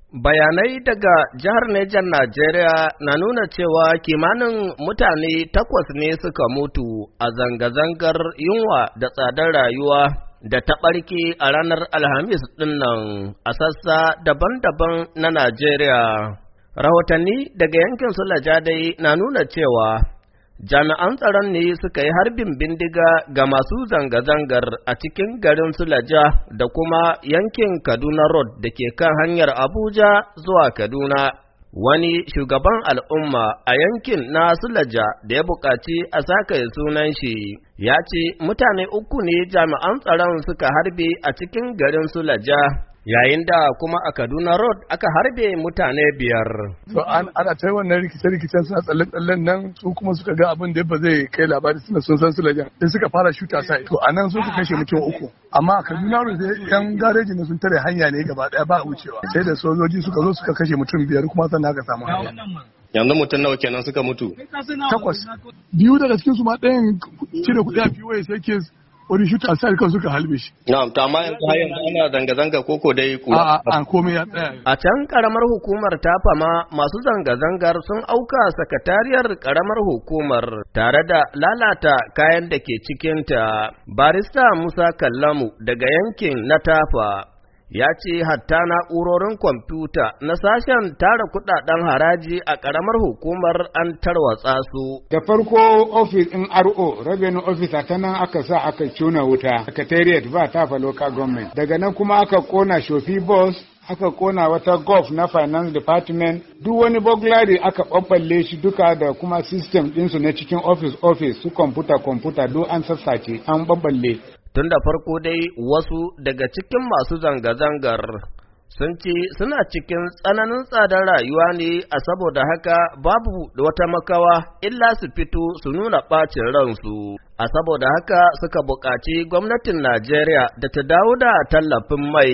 Bayanai daga jihar Nejan Najeriya na nuna cewa kimanin mutane 8 ne suka mutu a zanga-zangar yunwa da tsadar rayuwa da ta ɓarke a ranar Alhamis ɗinnan a sassa daban-daban na Najeriya. Rahotanni daga yankin Sulaja dai na nuna cewa jami'an tsaron ne suka yi harbin bindiga ga masu zanga-zangar a cikin garin Sulaja da kuma yankin Kaduna Road da ke kan hanyar Abuja zuwa Kaduna. Wani shugaban al'umma a yankin na Sulaja da ya buƙaci a saka sunan shi ya ce mutane 3 ne jami'an tsaron suka harbe a cikin garin Sulaja. Yayin da kuma a Kaduna Road aka harbe mutane 5. So ana ta wannan rikice-rikicen suna tsalle-tsallen nan su kuma suka ga abin da ba zai kai labari suna sun san Sulaja. Sai suka fara shuta sai. To anan sun kashe mutum 3. Amma a Kaduna Road yan gareji ne sun tare hanya ne gaba daya ba wucewa. Sai da sojoji suka zo suka kashe mutum 5 kuma sannan aka samu hanya. Yanzu mutum nawa kenan suka mutu? 8. 2 daga cikin su ma ɗayan cire kuɗi a POS yake wani shuta sai kan suka halbe shi. Na'am, to amma yanzu ana zanga-zanga koko dai kura. A komai ya tsaya. A can karamar hukumar Tafama masu zanga-zangar sun auka sakatariyar karamar hukumar tare da lalata kayan da ke cikinta. Barista Musa Kallamu daga yankin na Tafa ya ce hatta na'urorin kwamfuta na sashen tara kudaden haraji a ƙaramar hukumar an tarwatsa su. Da farko ofis ɗin RO, Revenue Officer ta nan aka sa aka cuna wuta, Secretariat ba Tafa Local Government. Daga nan kuma aka kona Shofi Boss, aka kona wata Gulf na Finance Department, duk wani burglary aka ɓaɓɓalle shi duka da kuma system ɗinsu na cikin office su kwamfuta duk an sassace, an ɓaɓɓalle. Tun da farko dai wasu daga cikin masu zanga-zangar sun ce suna cikin tsananin tsadar rayuwa ne a saboda haka babu wata makawa illa su fito su nuna ɓacin ransu. A saboda haka suka buƙaci gwamnatin Najeriya da ta dawo da tallafin mai.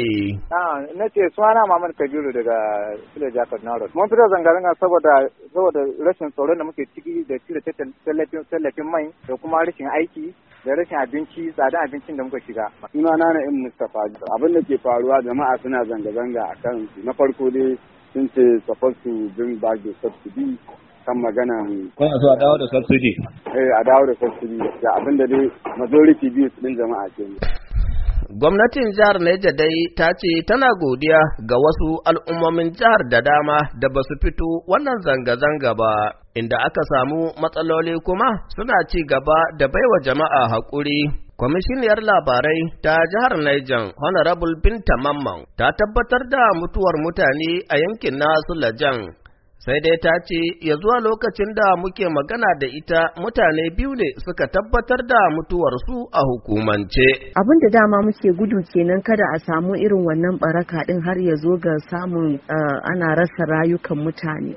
Na ce suna Muhammad Kabiru daga Suleja Kaduna Road. Mun fito zanga-zanga saboda rashin tsaron da muke ciki da cire tallafin mai da kuma rashin aiki da rashin abinci, tsadan abincin da muka shiga. Suna na Na'im Mustapha. Abin da ke faruwa jama'a suna zanga-zanga a kan na farko dai sun ce supposed to bring back the subsidy kan magana. Kuna so a dawo da subsidy? A dawo da subsidy da abin da dai majority views din jama'a ke. Gwamnatin jihar Neja dai ta ce tana godiya ga wasu al'ummomin jihar da dama da ba su fito wannan zanga-zanga ba, inda aka samu matsaloli kuma suna ci gaba da baiwa jama'a haƙuri. Kwamishiniyar labarai ta jihar Niger, Honorable Binta Mamman, ta tabbatar da mutuwar mutane a yankin na Sulajan. Sai dai ta ce ya zuwa lokacin da muke magana da ita mutane 2 ne suka tabbatar da mutuwarsu a hukumance. Abin da dama muke gudu kenan kada a samu irin wannan baraka din har ya zo ga samun ana rasa rayukan mutane.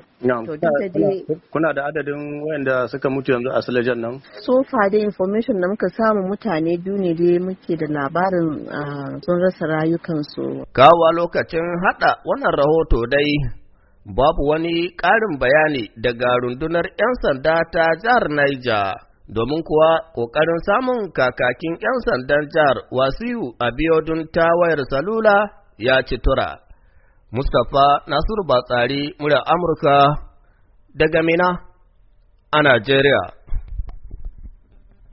Kuna da adadin wayanda suka mutu yanzu a Sulajan nan? So far dai information da muka samu mutane 2 ne dai muke da labarin sun rasa rayukansu. Kawa lokacin hada wannan rahoto dai babu wani ƙarin bayani daga rundunar 'yan sanda ta jihar Niger, domin kuwa ƙoƙarin samun kakakin 'yan sandan jihar Wasiu Abiodun ta wayar salula ya ci tura. Mustapha Nasiru Batsari, muryar Amurka daga Mina a Najeriya.